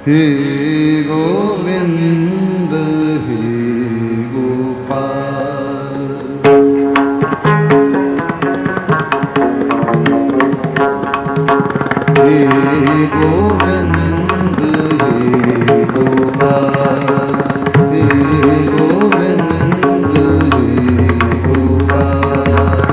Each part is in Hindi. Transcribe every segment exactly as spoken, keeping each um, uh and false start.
हे गोविंद हे गोपाल। हे गोविंद हे गोपाल। हे गोविंद हे गोपाल।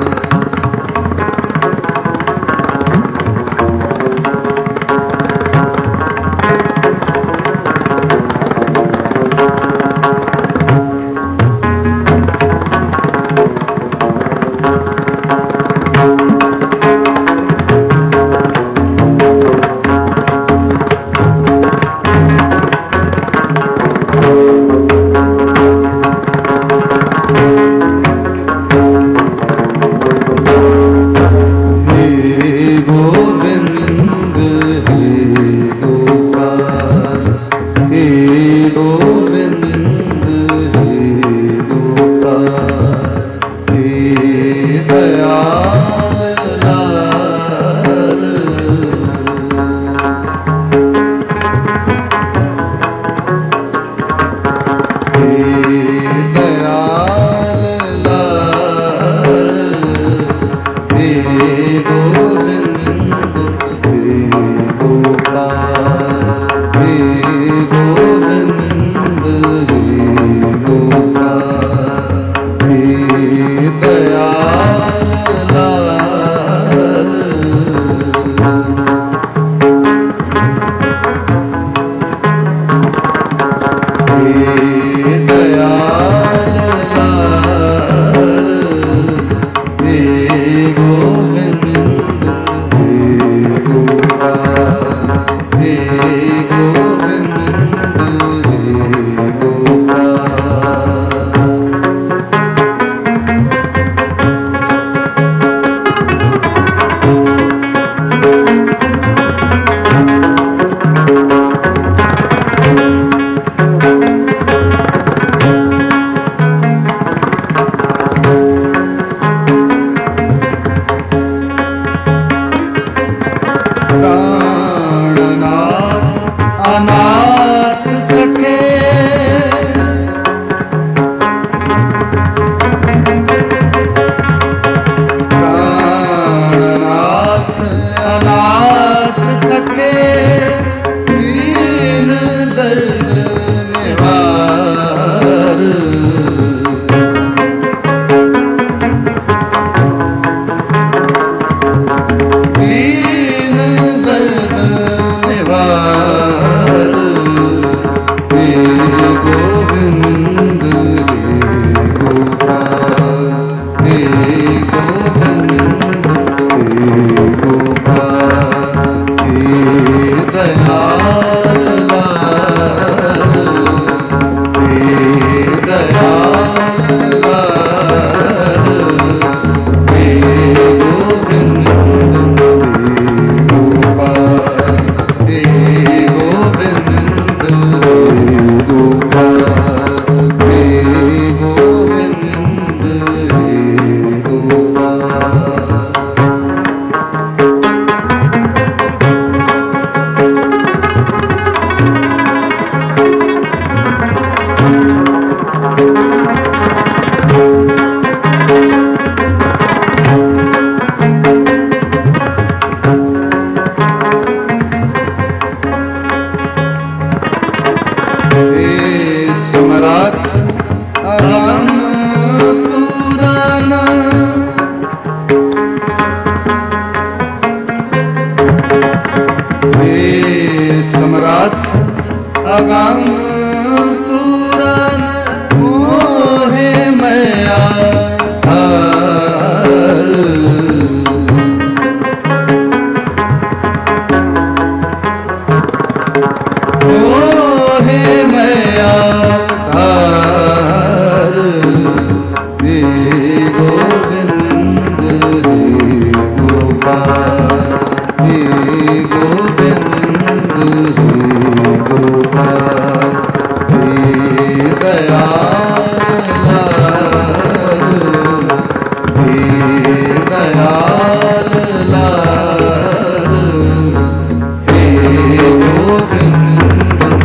गोविंद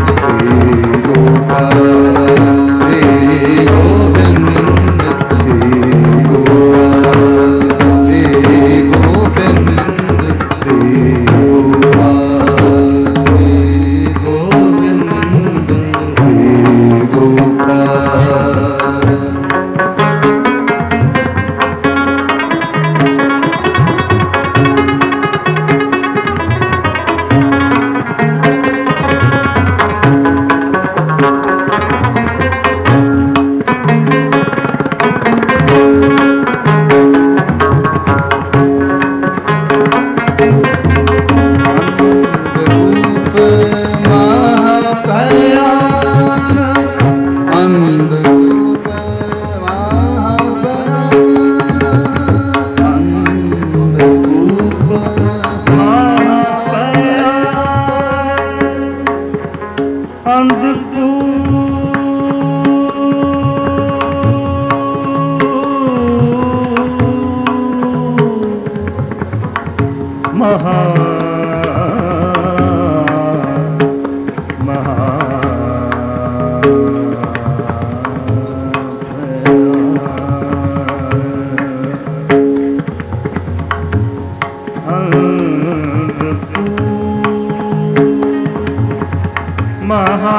महा महा महा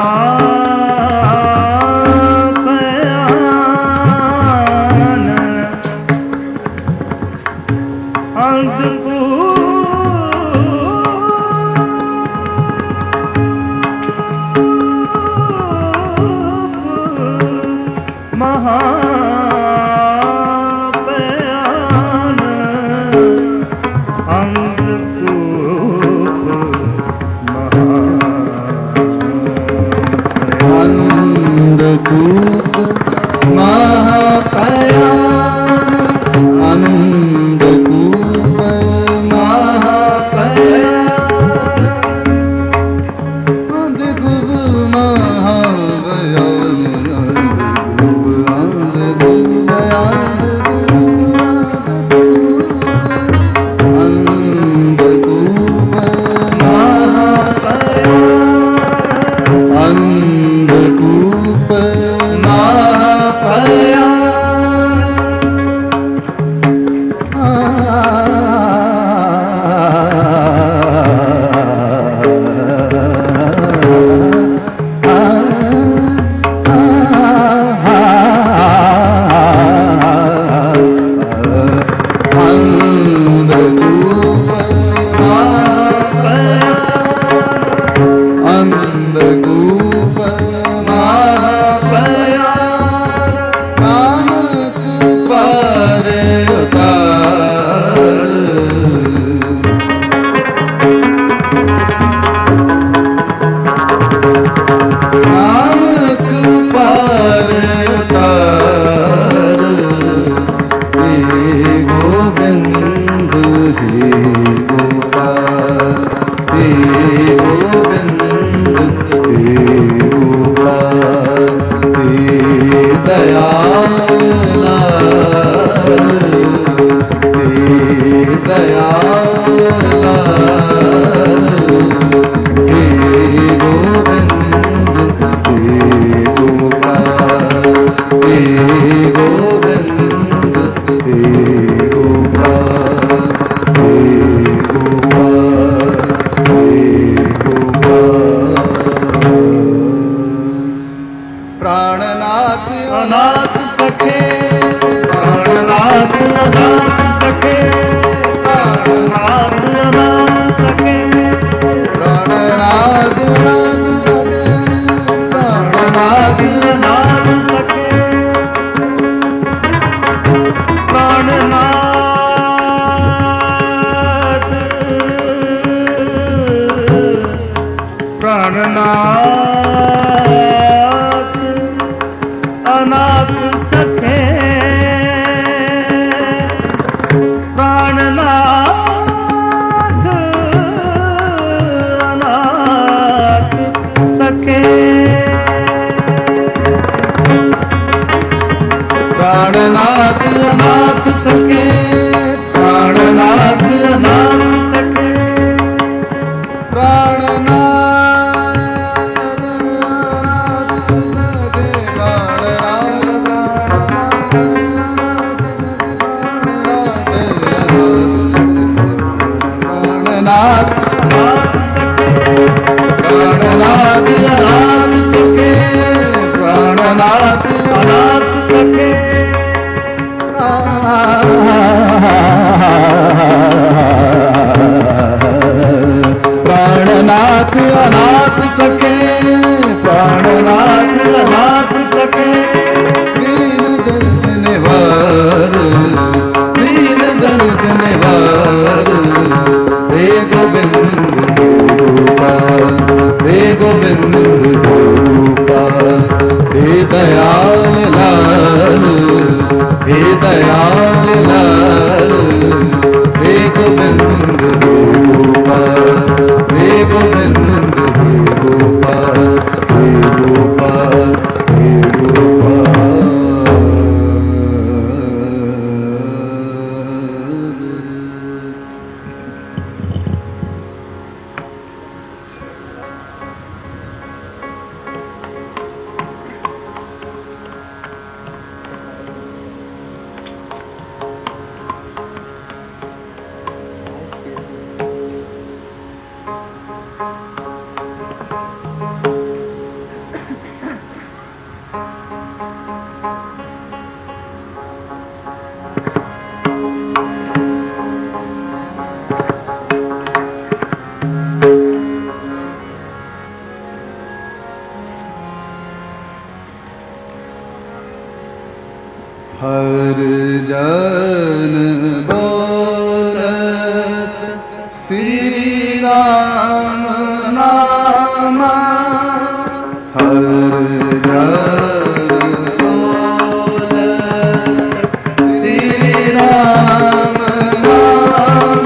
राम नाम हर जन बोले, श्री राम नाम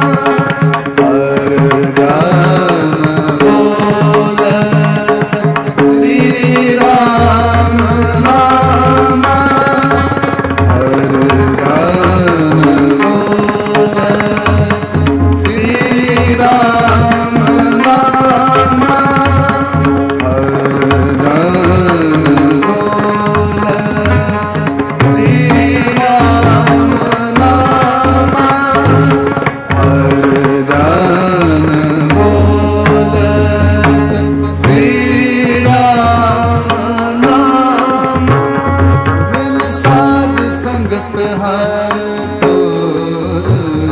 हर जन बोले, श्री राम नाम हर जन बोले, श्री राम नाम हर जन बोले, श्री राम नाम हर जन बोले, श्री राम नाम मिल साध संगत हर तोर,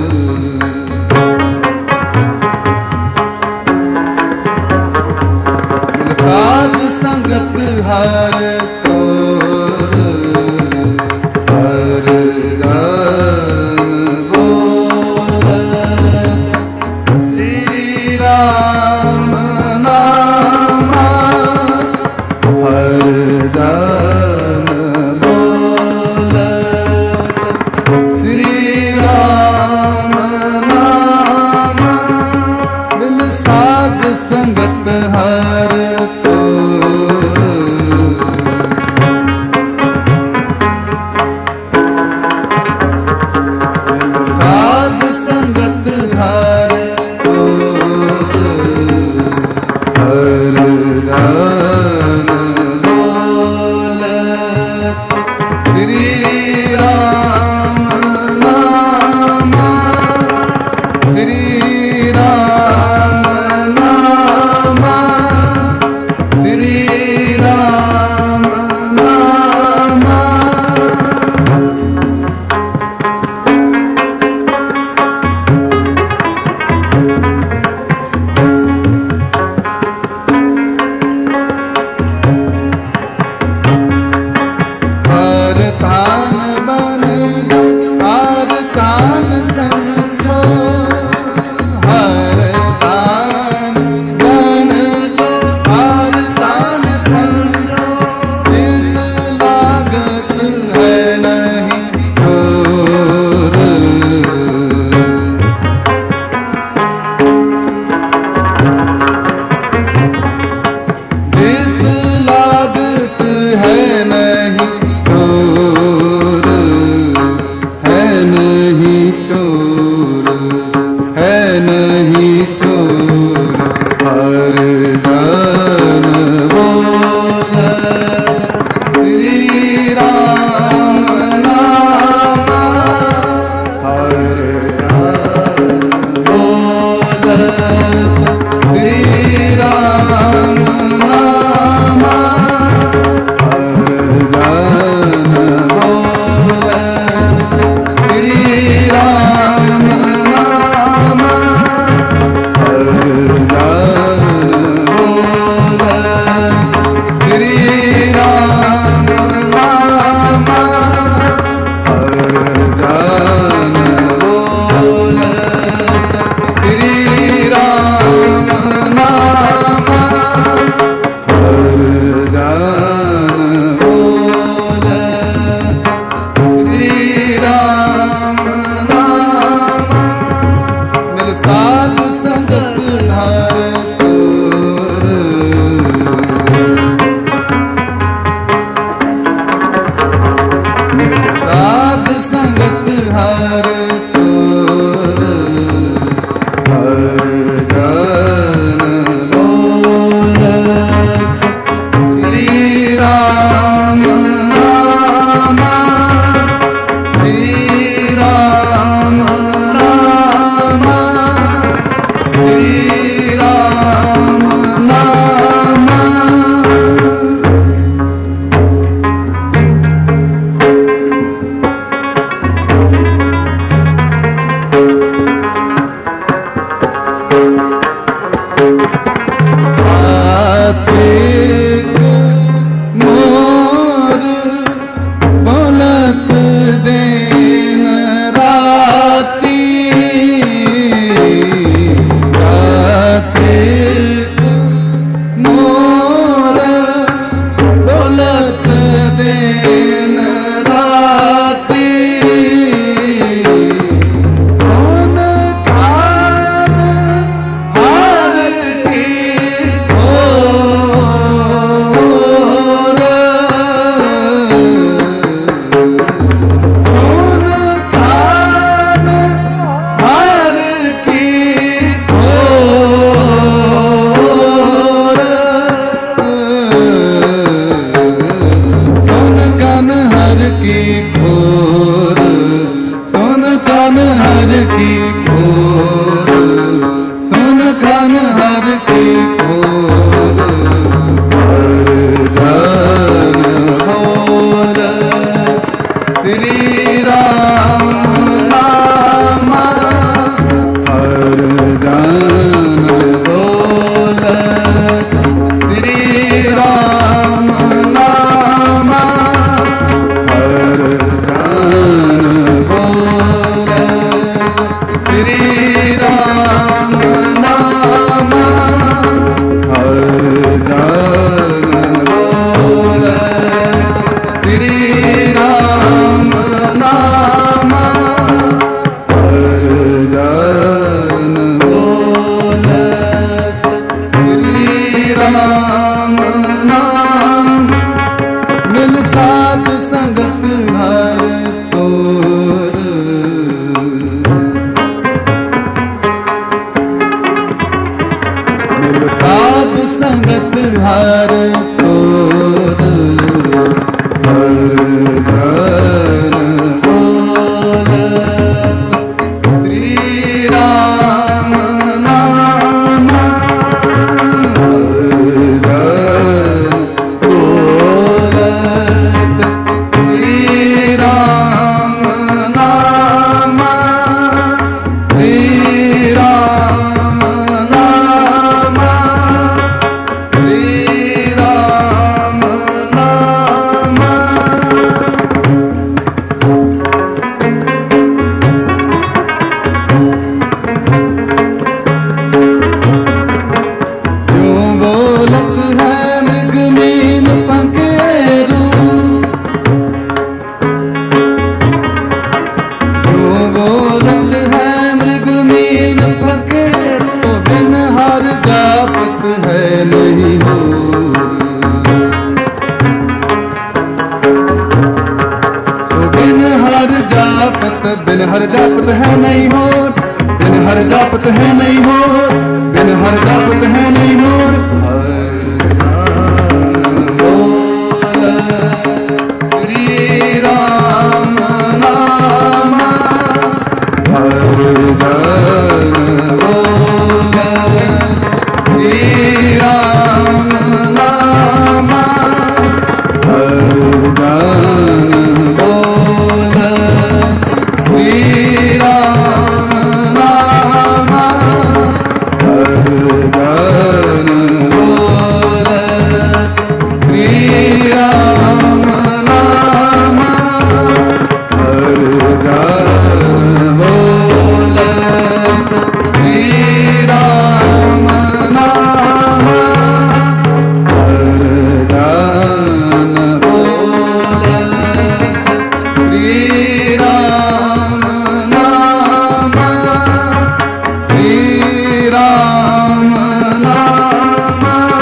मिल साध संगत हर तोर, हर जन बोले, श्री राम नाम हर जन बोले, श्री राम नाम मिल साध संगत हर तोर, मिल साध संगत हर तोर, हर जन बोले, श्री राम नाम, श्री राम नाम, श्री राम नाम हर तान बन हर तान संजो, हर तान बन हर तान संजो, जिस लागत है नहीं चोर, जिस लागत है नहीं चोर, है नहीं चोर, है नहीं चोर, हर जन बोले, श्री राम नाम हर जन बोले, श्री राम नाम हर जन बोले, श्री राम नाम हर जन बोले, श्री राम नाम हर जन बोले, श्री राम नाम हर जन बोले, श्री राम नाम मिल साध संगत हर तोर, मिल साध संगत हर तोर, हर जन बोले, श्री राम नाम, श्री राम नाम श्री राम नाम हर जन बोले, श्री राम नाम हर जन बोले, श्री राम नाम मिल साध संगत हर तोर, मिल साध संगत हर तोर, हर जन बोले, श्री राम नाम हर जन बोले, श्री राम नाम, श्री राम नाम, श्री राम नाम। जो बोलत है मृग मीन पखेरु, जो बोलत है मृग मीन पखेरु, तो बिन हर जापत है नहीं हो, सो बिन हर जापत, बिन हर जापत है नहीं हो, बिन हर जापत है नहीं हो, बिन हर जापत है नहीं हो। श्री राम नाम हर जन बोले, श्री राम नाम हर जन बोले, श्री राम नाम हर जन बोले, श्री राम नाम हर जन बोले, श्री राम नाम हर जन बोले, श्री राम नाम, श्री राम नाम,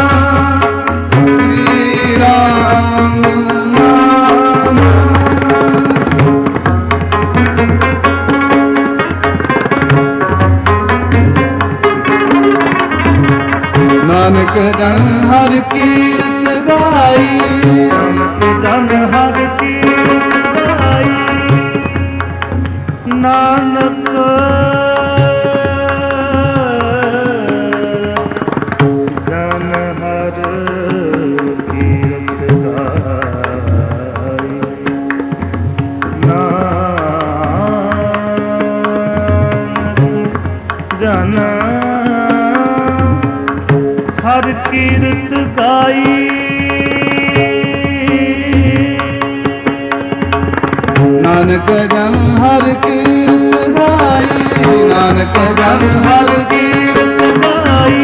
श्री राम नाम। नानक जन हर कीर्त गाई, जन हर कीर्त गाई, नानक जन हर कीर्त गाई, नानक जन हर कीर्त गाई, नानक जन हर कीर्त गाई, नानक जन हर कीर्त गाई,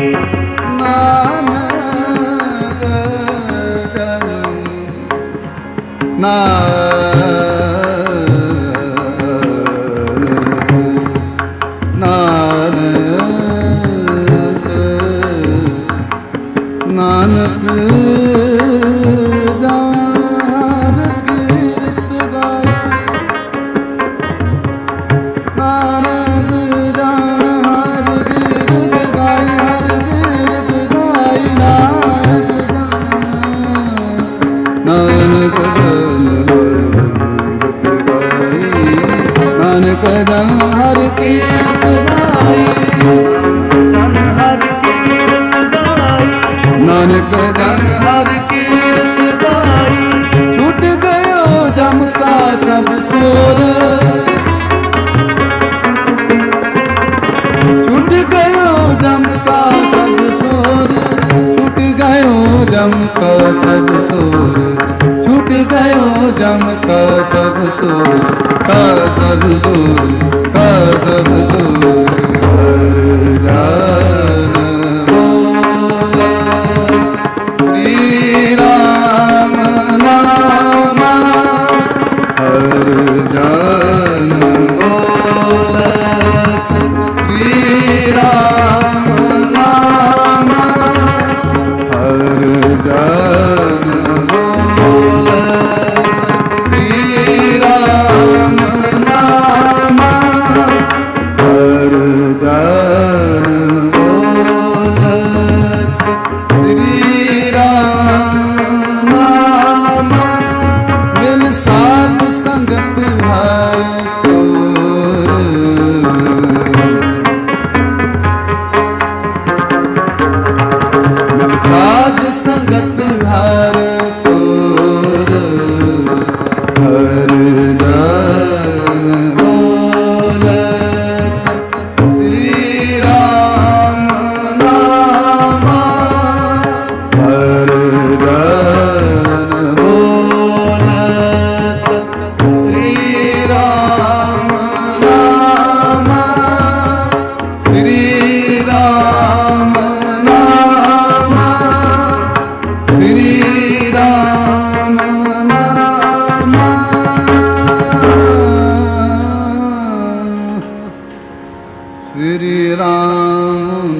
नानक जन नानक नानक जार कीर्त गाई, नानक जार हर कीर्त गाई, हर कीर्त गाई, नानक जन नानक जन हर गाई, नानक जन हर कीर्त गाई, जन हर कीर्त गाई, नानक जन हर कीर्त गाई। छूट गयो जम का सब सोर, छूट गयो जम का सब सोर, छूट गयो जम का सब सोर, छूट गयो भयो जम का सब सूर का सब सूर का सब सूर हर जन बोले श्री राम नाम हर जन बोले श्री राम नाम हर जन बोले श्री राम नाम हर जन बोले श्री राम नाम मिल साध संगत हर साध संगत हर तोर हर जन बोलत श्री राम नाम हर जन बोलत श्री राम नाम श्री राम नाम श्री राम नाम श्री राम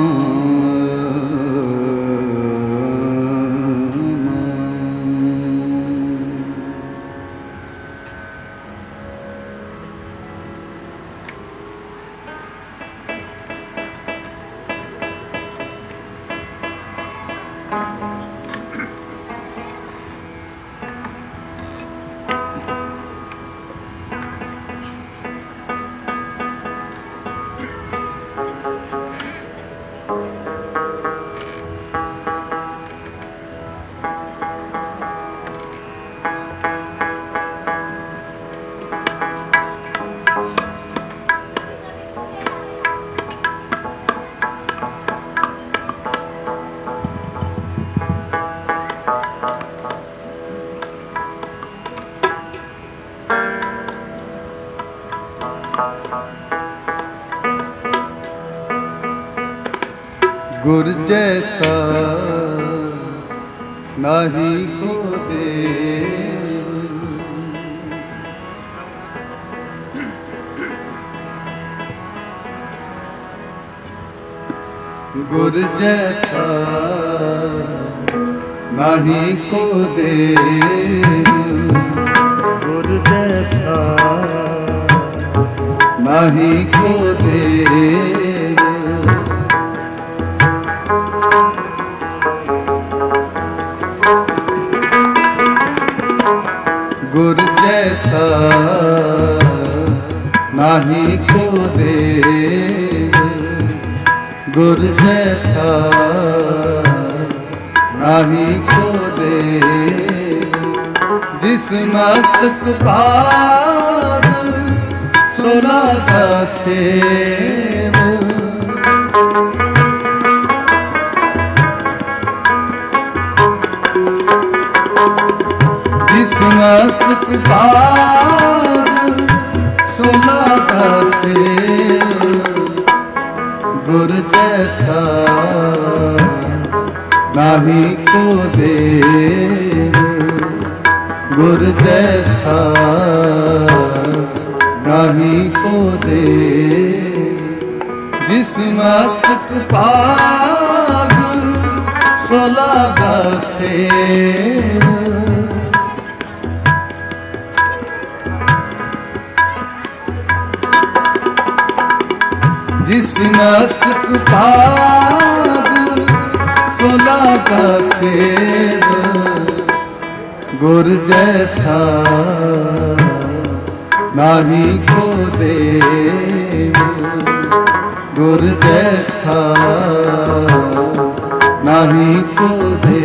गुर जैसा नाही को दे गुर जैसा नाही को दे गुर जैसा नाही को दे गुर जैसा नाही को दे गुर जैसा नाही को दे जिस मस्तक पार सोना का सेव जिस मस्तक पार सोना का सेव गुर जैसा नाही को दे गुर जैसा नाही को दे जिस मस्तक पार सोला का सेव जिस मस्तक पाद सोला का सेव गुर जैसा नाही को दे गुर जैसा नाही को दे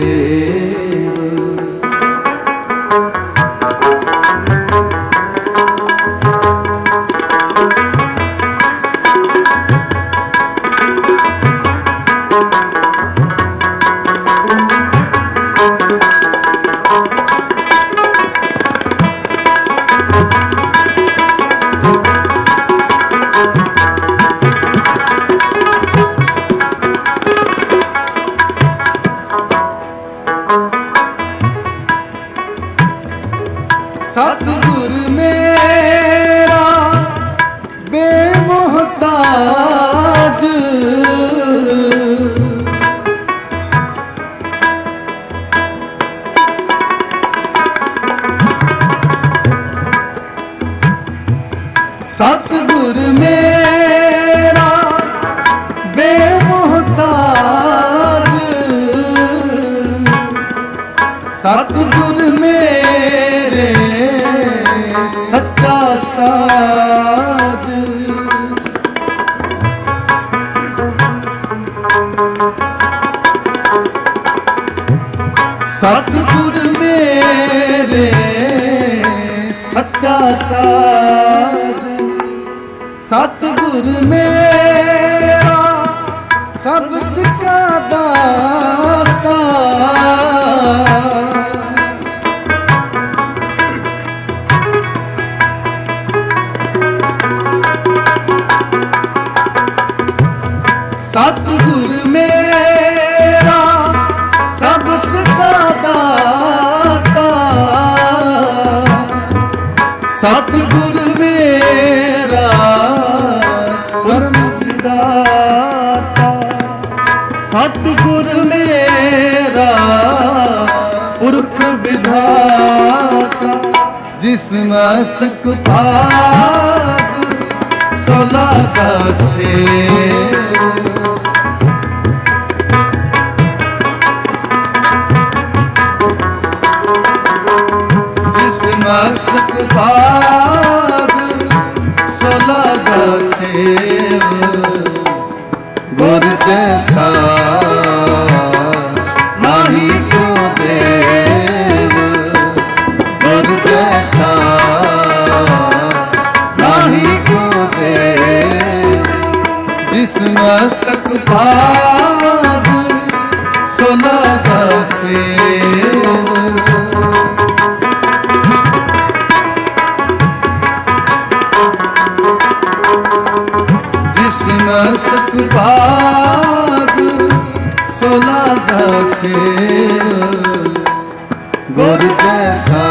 सतगुर मेरे सच्चा साजन, सतगुर मेरा सब सिखा दाता। सतगुर मेरा सब सिखा दाता, सतगुर मेरा परम दाता, सतगुर मेरा पुरख विधाता। जिस मस्तक भाग सौलादा से, मस्तक भाग सौलादा सेव। गुर जैसा नाही को देव, गुर जैसा नाही को देव। जिस मस्तक भाग सौलादा सेव। मस्तक भाग सौलादा सेव। गुर जैसा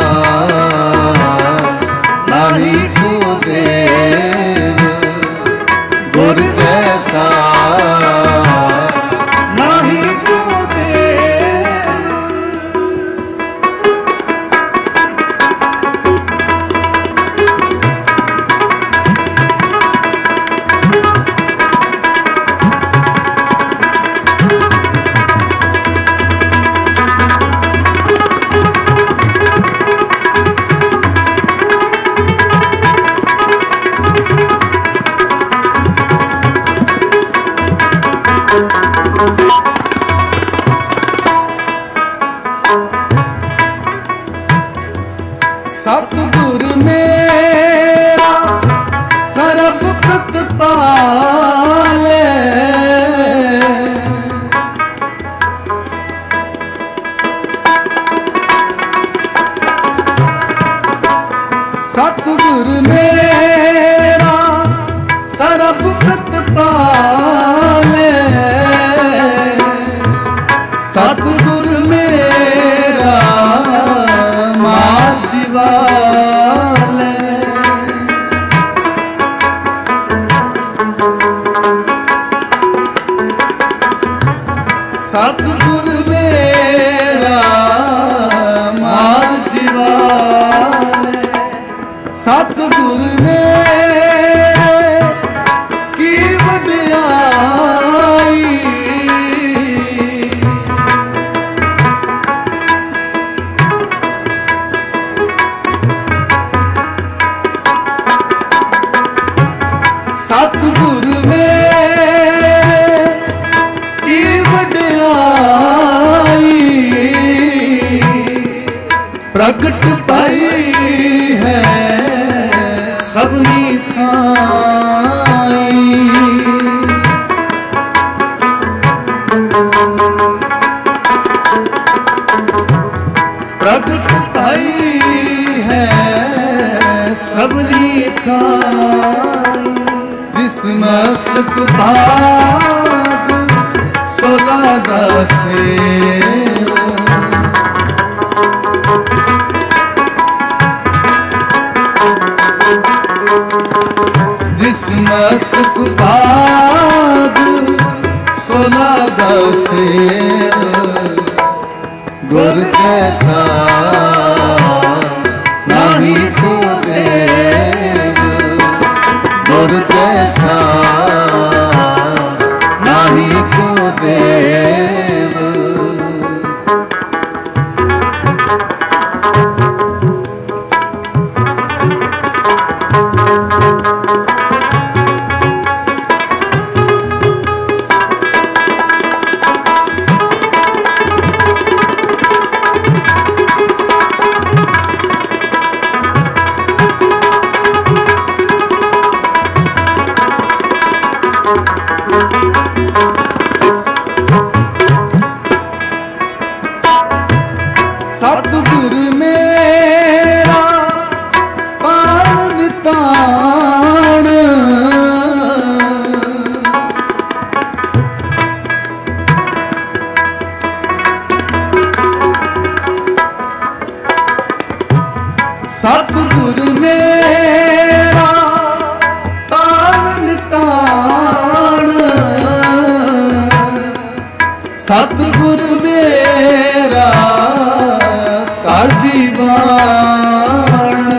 नाही को देव, गुर जैसा नाही को देव। सतगुर मेरा सर्ब प्रतिपाले, सतगुर मेरा सर्ब प्रतिपाले, सतगुर मेरा मार जीवाले। सतगुर मेरा मार जीवाले, सतगुर मेरे की वडियाई। सतगुर मेरे की वडियाई, प्रगट पाई है सबनी थाई। प्रगट पाई है सबनी थाई। जिस मस्तक भाग सौलादा सेव। जिस मस्तक भाग सौलादा सेव। गुर जैसा नाही को देव, गुर जैसा नाही को देव। ਸਤਿਗੁਰ ਮੇਰਾ ਘਰ ਦੀਵਾਨ,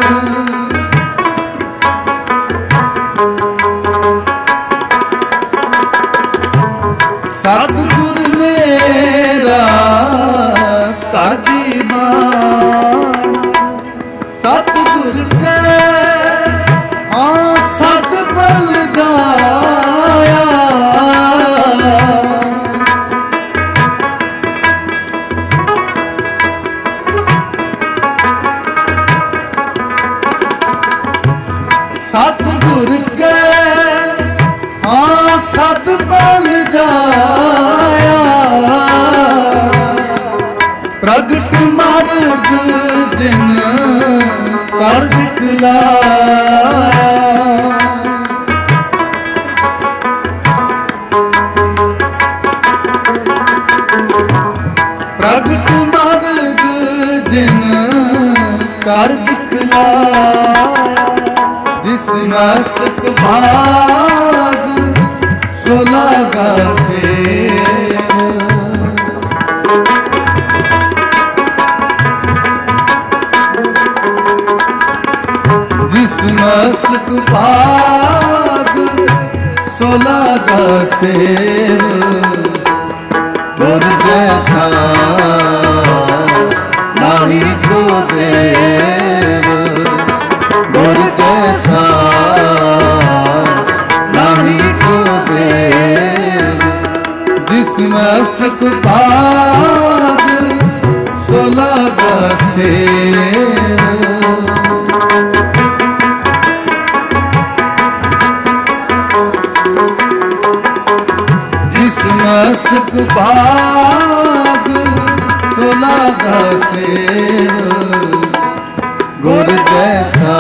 ਸਤਿਗੁਰ ਮੇਰਾ ਘਰ ਦੀਵਾਨ, ਸਤਿਗੁਰ ਕੈ ਹਾਂ ਸਤ ਬਲ ਜਾਇਆ, ਸਤਿਗੁਰ ਕੈ ਹਾਂ ਸਤ ਬਲ ਜਾਇਆ, ਪ੍ਰਗਟ ਮਾਰਗ ਜਿਨ ਕਰ ਦਿਖਲਾਇਆ, ਪ੍ਰਗਟ ਮਾਰਗ ਜਿਨ ਕਰ ਦਿਖਲਾਇਆ, ਜਿਸ ਮਸਤਕ ਭਾਗ ਸੋ ਲਾਗਾ ਸੇਵ, ਜਿਸ ਮਸਤਕ ਭਾਗ ਸੋ ਲਾਗਾ ਸੇਵ, ਗੁਰ ਜੈਸਾ ਨਾਹੀ ਕੋ ਦੇਵ, ਗੁਰ ਜੈਸਾ ਨਾਹੀ ਕੋ ਦੇਵ, ਜਿਸ ਮਸਤਕ ਭਾਗ ਸੋ ਲਾਗਾ ਸੇਵ, ਜਿਸ ਮਸਤਕ ਭਾਗ ਸੋ ਲਾਗਾ ਸੇਵ, ਗੁਰ ਜੈਸਾ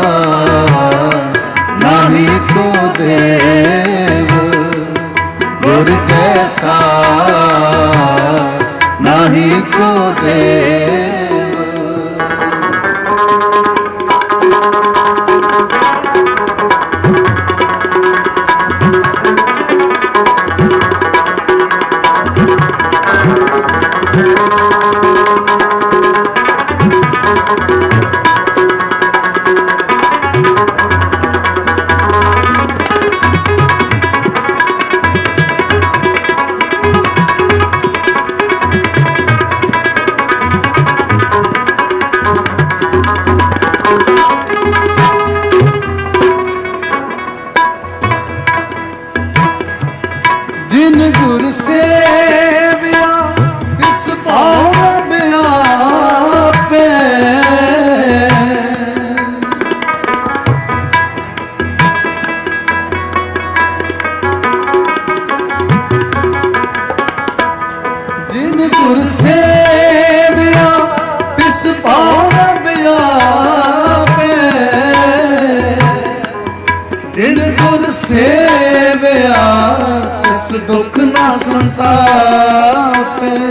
ਨਾਹੀ ਕੋ ਦੇਵ, ਗੁਰ ਜੈਸਾ ਨਾਹੀ ਕੋ ਦੇਵ। ਜਿਨ ਗੁਰ ਸੇਵਿਆ ਤਿਸ ਭਾਉ ਬਿਆਪੈ, ਜਿਨ ਗੁਰ ਸੇਵਿਆ ਤਿਸ ਭਾਉ ਬਿਆਪੈ, ਜਿਨ ਗੁਰ ਸੇਵਿਆ ਤਿਸ ਦੁਖ ਨਾ ਸੰਤਾਪੈ,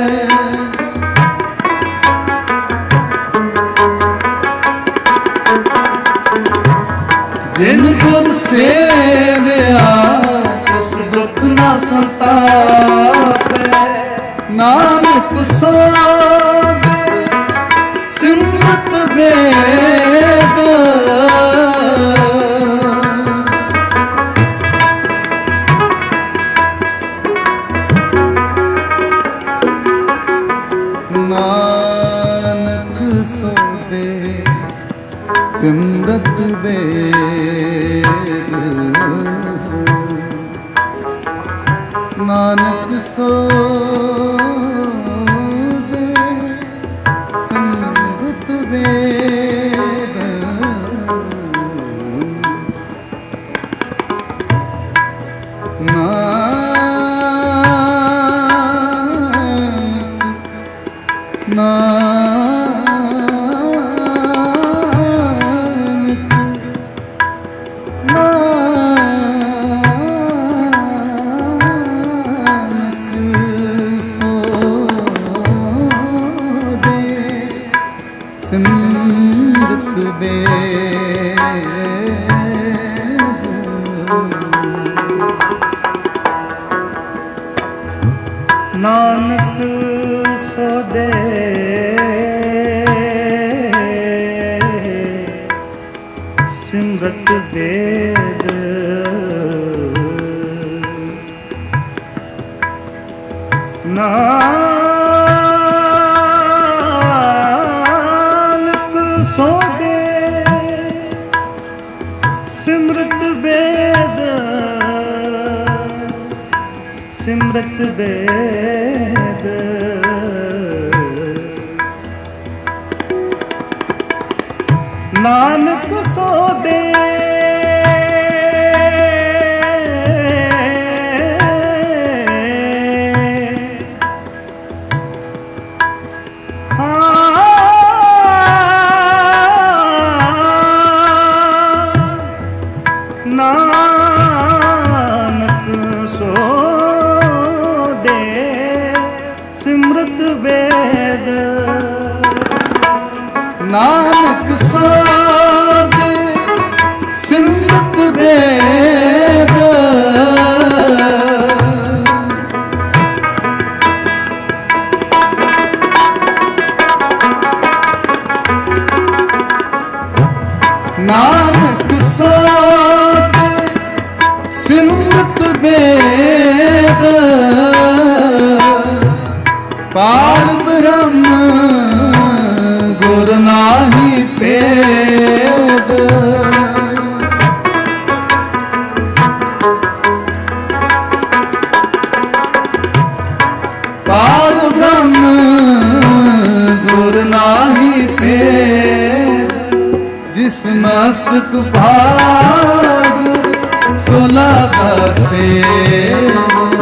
ਜਿਨ ਗੁਰ ਸੇਵਿਆ ਤਿਸ ਦੁਖ ਨਾ ਸੰਤਾਪੈ, ਨਾਨਕ ਸੋ ਦੇ ਸਿਮਰਤ ਵੇਦ, ਨਾਨਕ ਸੋ ਦੇ ਸਿਮਰਤ ਵੇਦ, ਨਾਨਕ ਸੋ ਦੇ ਸਿਮਰਤ ਵੇਦ, ਨਾਨਕ ਸਿਮਰਤ ਵੇਦ, ਨਾਨਕ ਸੋ ਦੇ ਸਿਮਰਤ ਵੇਦ ਨਾਨਕ ਸੋ ਦੇ ਸਿਮਰਤ ਵੇਦ ਸਿਮਰਤ ਵੇਦ ਨਾਨਕ ਸੋ ਦੇ ਨਾਨਕ ਸੋ ਦੇ ਸਿਮਰਤ ਵੇਦ ਨਾਨਕ ਸੋ ਦੇ ਸਿਮਰਤ ਵੇਦ ਨਾਨਕ ਸੋ ਦੇ ਸਿਮਰਤ ਵੇਦ ਪਾਰ ਬ੍ਰਹਮ ਗੁਰ ਨਾਹੀ ਭੇਦ ਪਾਰ ਬ੍ਰਹਮ ਗੁਰ ਨਾਹੀ ਭੇਦ ਜਿਸ ਮਸਤਕ ਭਾਗ ਸੋ ਲਾਗਾ ਸੇਵ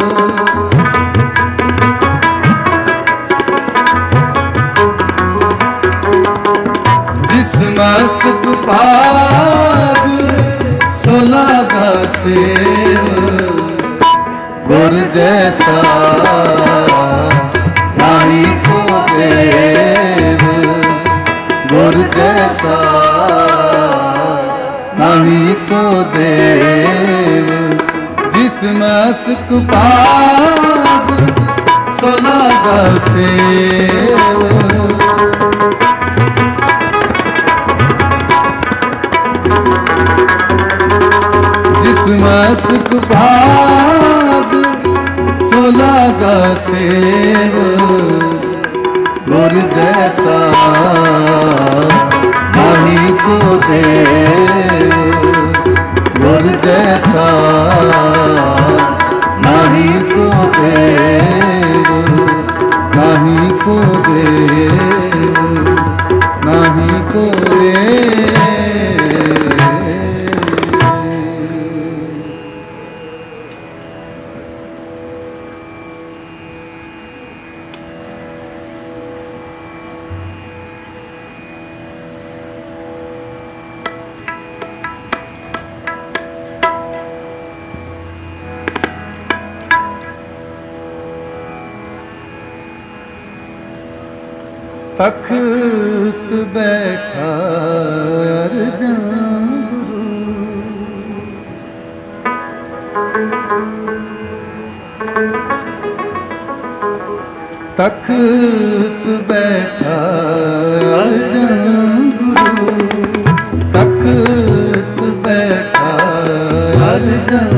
मस्तक भाग सो लागा सेव गुर जैसा नाही को देव गुर जैसा नाही को देव जिस मस्तक भाग सो लागा सेव मस्तक भाग सो लागा सेव गुर जैसा नाही को देव गुर जैसा नाही को देव नाही को देव नाही को देव तख्त बैठा अर्जन गुरु तख्त बैठा अर्जन गुरु तख्त बैठा अर्जन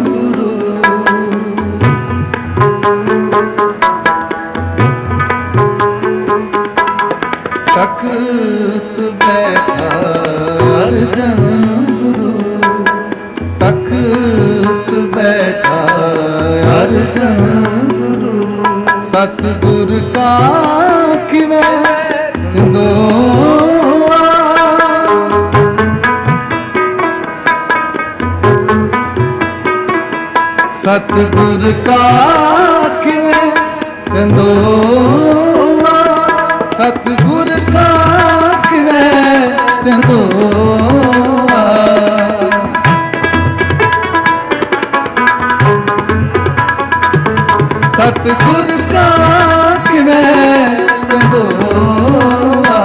तख्त बैठा अर्जन गुरु तख्त बैठा अर्जन गुरु सतगुर का किवे सिंदोआ सतगुर का किवे चंदोआ सतगुर का किवे चंदोआ सतगुर का किवे चंदोआ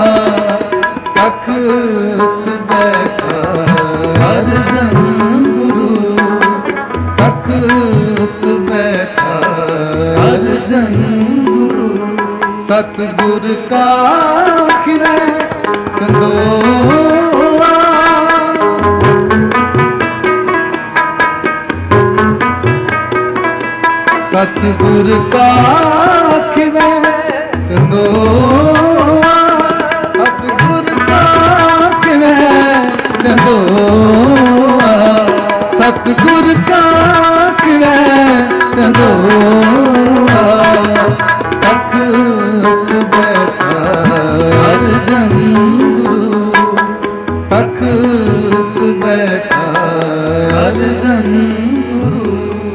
तख्त बैठा अर्जन गुरु तख्त बैठा अर्जन सतगुर का खिरे चंदोआ, सतगुर का खिरे चंदोआ, सतगुर का खिरे चंदोआ, सतगुर का खिरे चंदोआ। तख बैठा अर्जन गुरु, तख बैठा अर्जन गुरु।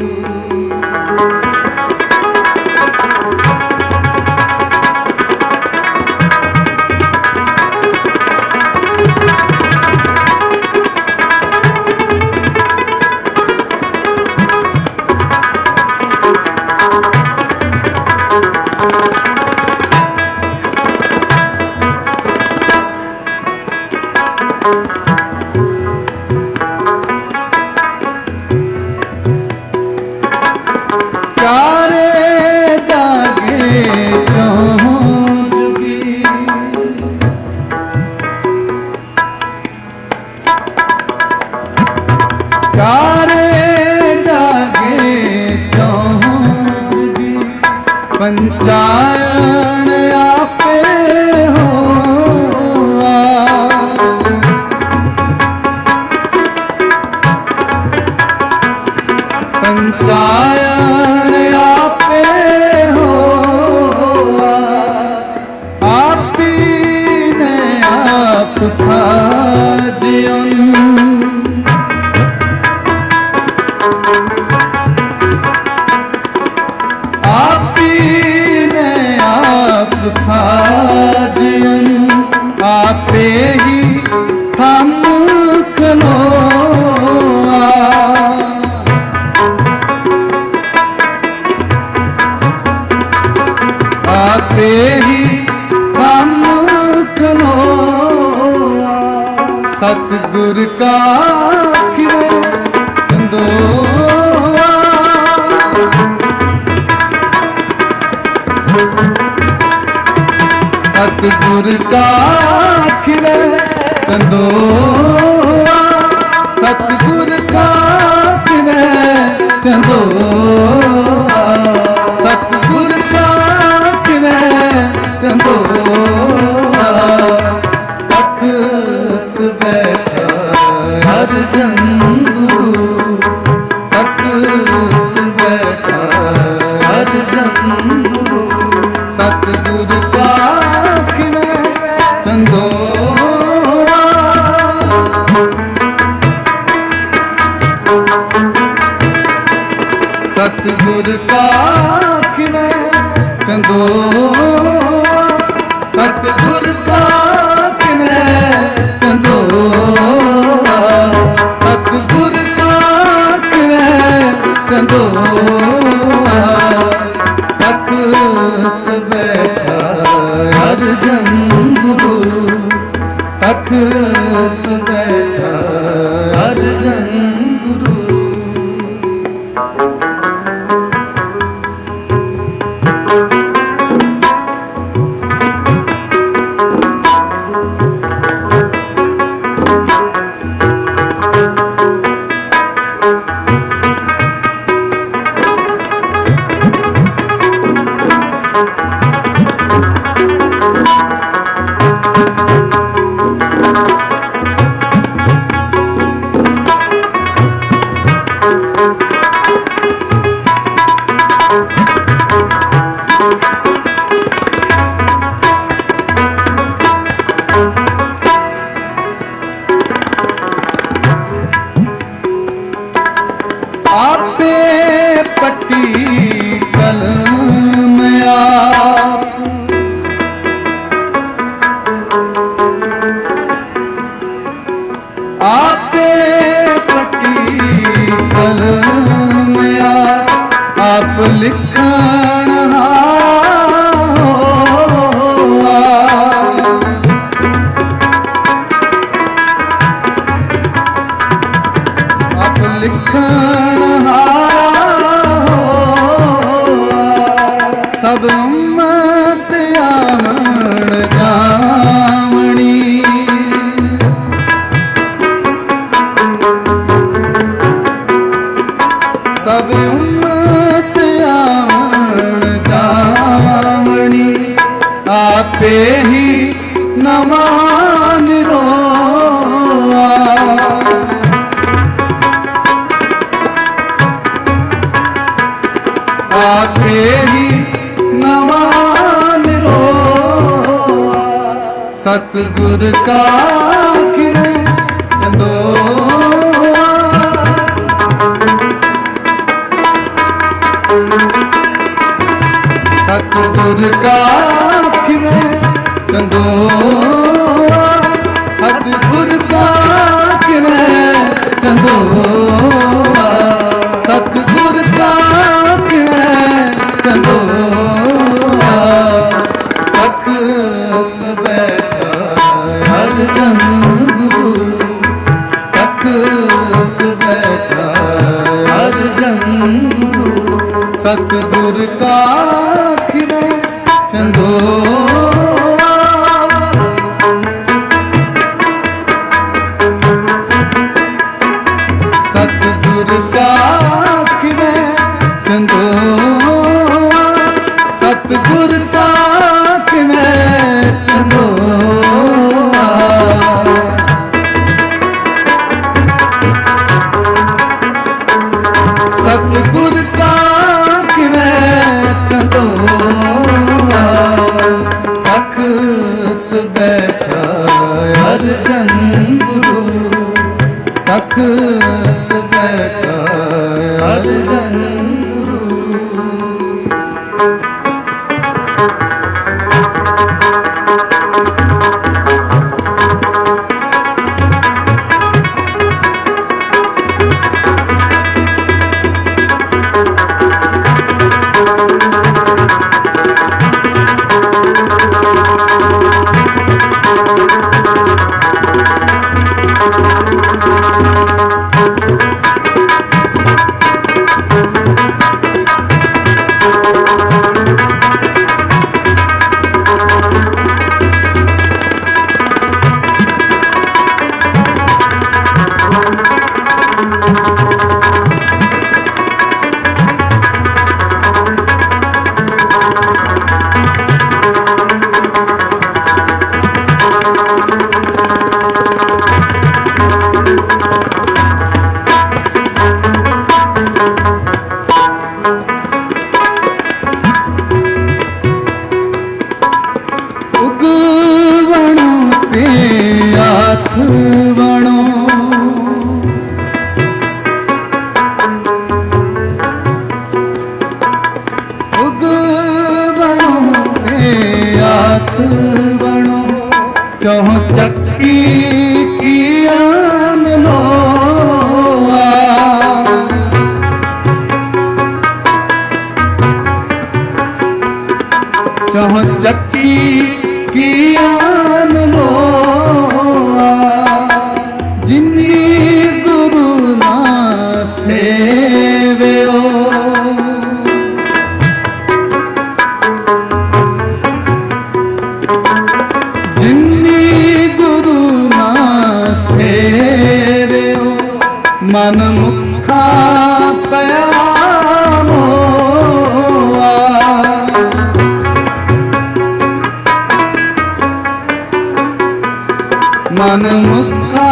पंचायन आपे हो, पंचायन आपे हो, आप ही ने आप साजियन, साजियन आपे ही थम खलोआ, आपे ही थम खलोआ। सतगुर का खिरे चंदोआ, सतगुर का खिरे चंदोआ, सतगुर का खिरे चंदोआ, सतगुर का खिरे चंदोआ। तख बैठा अर्जन गुरु, तख बैठा अर्जन गुरु। सतगुर का चंदोआ, सतगुर का खिरे चंदोआ, सतगुर का खिरे चंदोआ, सतगुर का खिरे चंदोआ। तख बैठा अर्जन गुरु, तख बैठा अर्जन गुरु। आपे पट्टी कलम आप, आपे पट्टी कलम आप, आप लिखण हारो, आप लिखण सब उम्मत आपे ही नमान रोआ, आपे ही नमान रोआ। सतगुर का किरण चंदोआ, सतगुर का किरण चंदोआ, सतगुर का किरण चंदोआ, सतगुर का किरण चंदोआ। तक बैठा अर्जन गुरु, तक बैठा अर्जन गुरु। सतगुर का किरण चंदोआ, सतगुर का किरण चंदोआ, सतगुर का किरण चंदोआ। सतगुर का किरण चंदोआ, तख्त बैठा अर्जन गुरु, तख्त बैठा अर्जन गुरु। चौह चक्की कियान लोआ, चौह चक्की कियान लोआ। जिन्नी गुरु ना सेवयो, मन मुखा पयामोआ, मन मुखा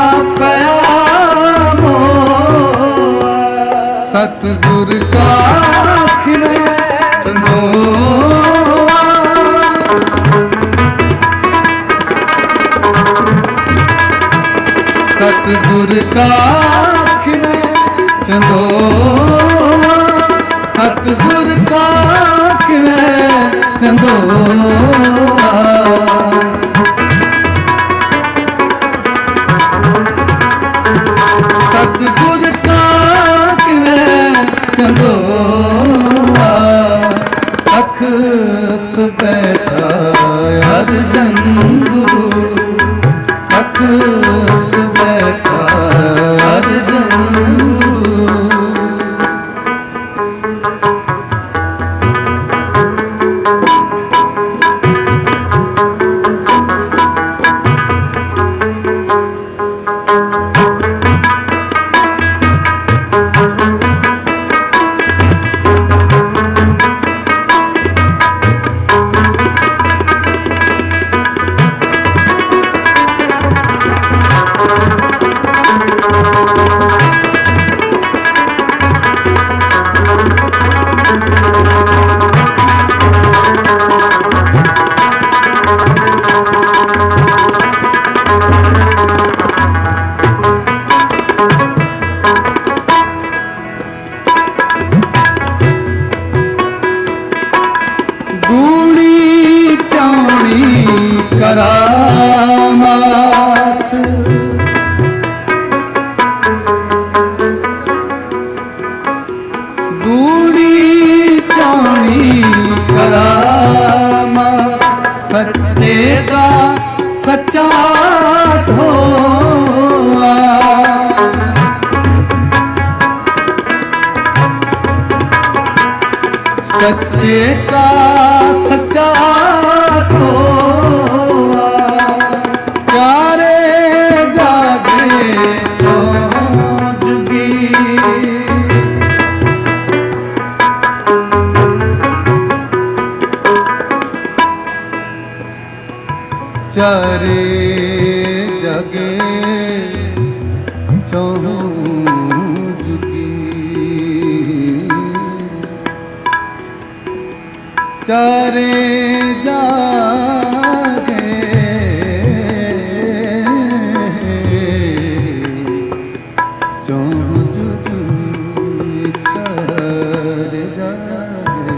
पयामोआ। सतगुर का किरण चंदोआ, सतगुर का किरण चंदोआ, सतगुर का किरण चंदोआ। सतगुर का किरण चंदोआ, तख्त बैठा अर्जन गुरु, तख्त बैठा अर्जन गुरु। सच्चे का सच्चा खोआ, चारे जागे चौं जुगी। चारे जागे चौं जुगी, चारे जागे चौं जुगी, चारे जागे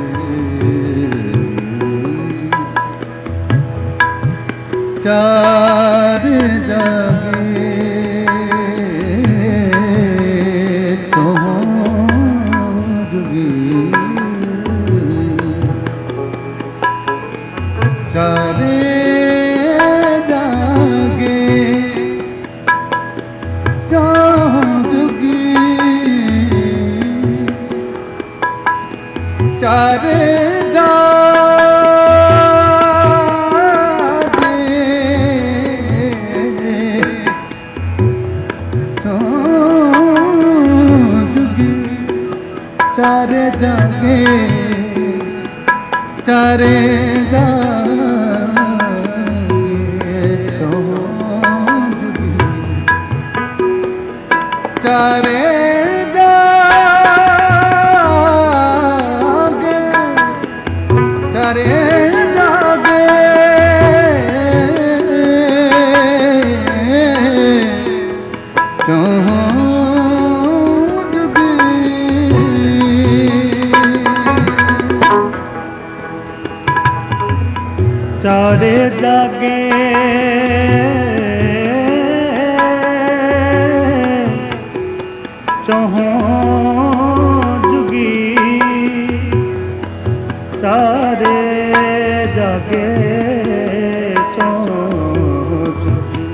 चारे जागे चौं जुगी, चारे जागे चौं जुगी, चारे जागे चौं जुगी, चारे जागे चारे जागे चौं जुगी, चारे जागे चारे जागे चौं जुगी। चारे जागे चौं जुगी, चारे जागे चौं जुगी,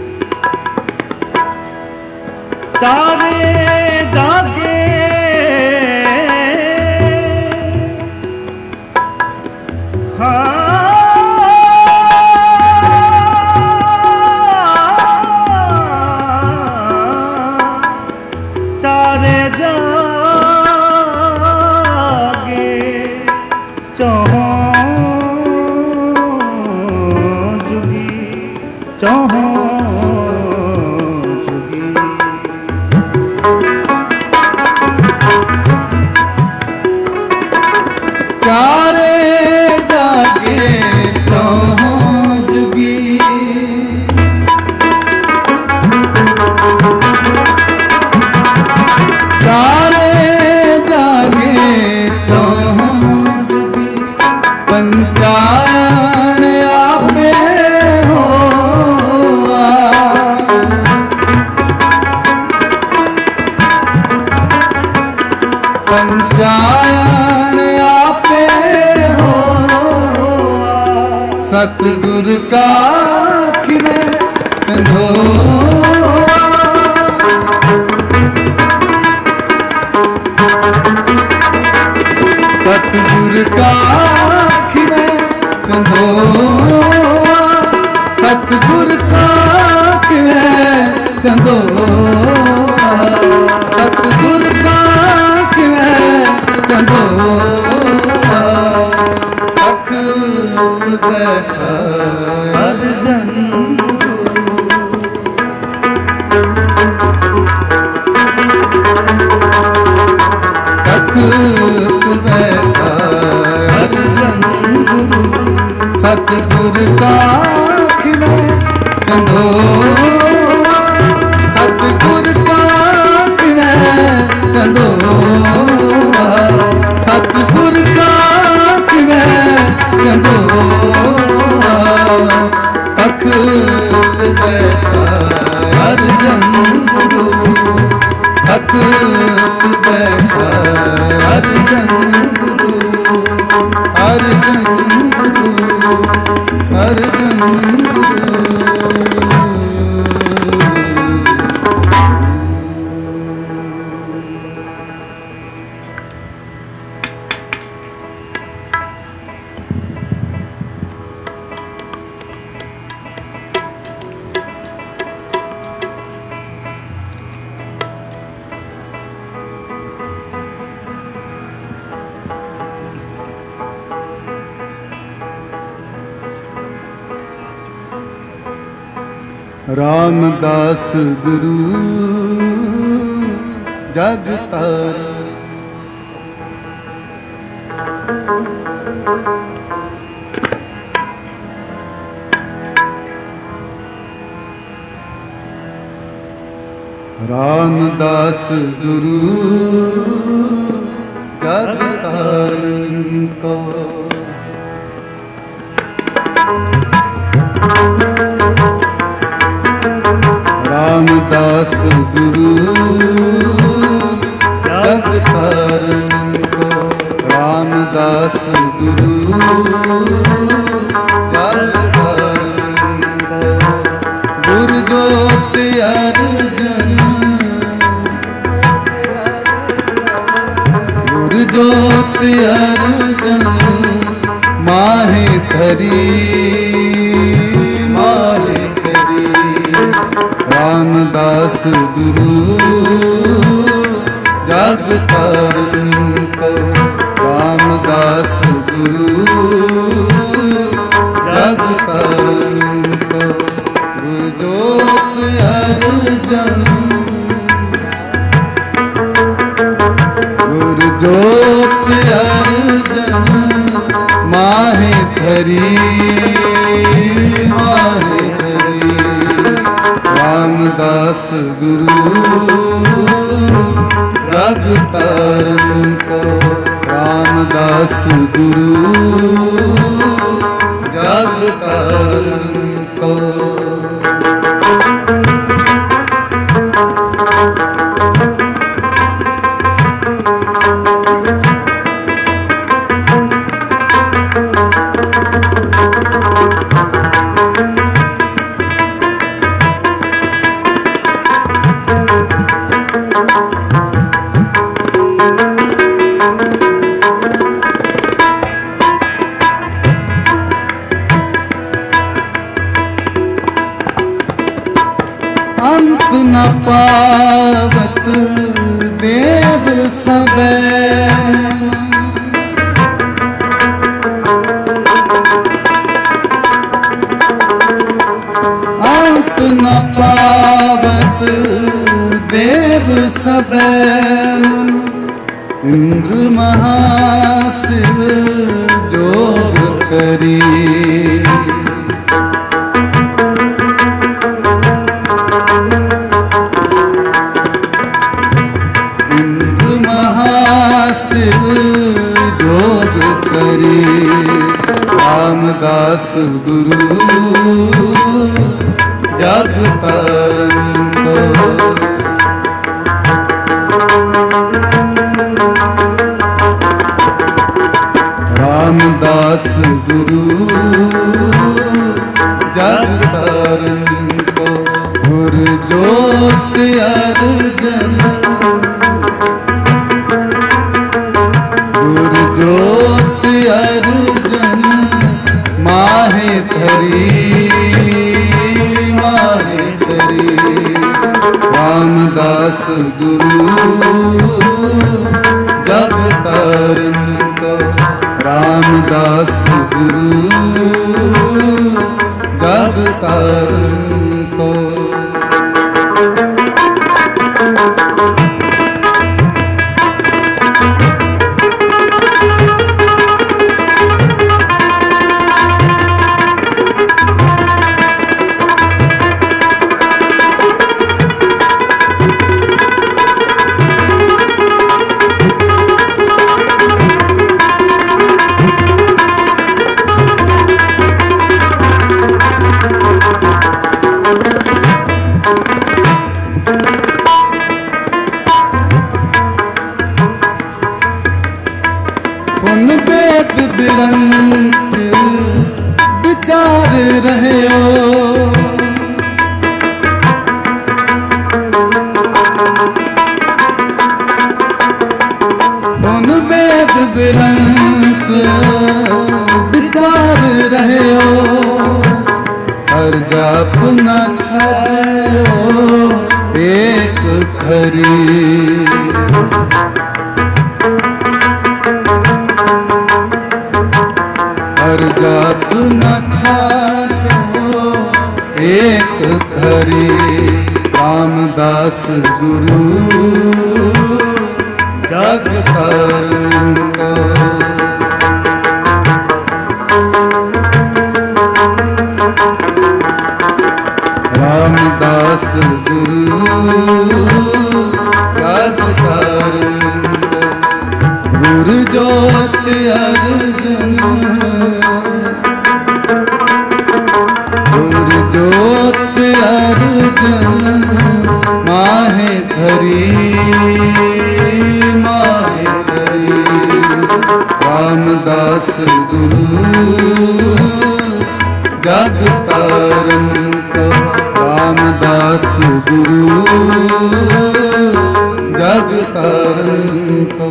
चारे जागे हाँ चारे जागे चौं जुगी, चौं जुगी। चारे जागे चौं जुगी, चारे जागे चौं जुगी, पंचायन आपे होआ, पंचायन आपे होआ, सतगुर का खिले चंदोआ, सतगुर का खिले चंदोआ, सतगुर का खिले चंदोआ, सतगुर का खिले चंदोआ, तक बैठा अर्जन तक बैठा अर्जन गुरु, सतगुर का खिले चंदोआ, सतगुर का खिले चंदोआ, सतगुर का खिले चंदोआ, तक बैठा अर्जन गुरु, तक बैठा अर्जन गुरु, अर्जन गुरु, अर्जन गुरु। रामदास गुरु जग तार। रामदास गुरु जग तारन को। रामदास गुरु जग तारन को। रामदास गुरु जग तारन को। गुरु ज्योति अर्जन गुरु ज्योति अर्जन माहे धरी माहे धरी। रामदास गुरु जग तारन को। रामदास गुरु जग तारन को। गुरु ज्योति अर्जन गुरु ज्योति अर्जन माहे धरी माहे धरी। रामदास गुरु जग तारन को। रामदास गुरु जग तारन को। अंत न पावत देव सबे। अंत न पावत देव सबे। इंद्र महाशिव जोग करी। जोग करी। रामदास गुरु जग तारन को। रामदास गुरु जग तारन को। गुरु ज्योति अर्जन गुरु ज्योति अर्जन माहे धरी माहे धरी। रामदास गुरु जग तारन को। रामदास गुरु जग तारन को। पुन वेद बिरंच विचार रहे हो। पुन वेद बिरंच विचार रहे हो। हर जाप न छायो एक खरी। हर जाप न छायो एक खरी। रामदास गुरु जग तारण को। रामदास गुरु जग तारण को। गुरु ज्योत अर्जुन गुरु ज्योत अर्जुन माहे धरी माहे धरी। रामदास गुरु जग तारण को। रामदास गुरु जग तारण को।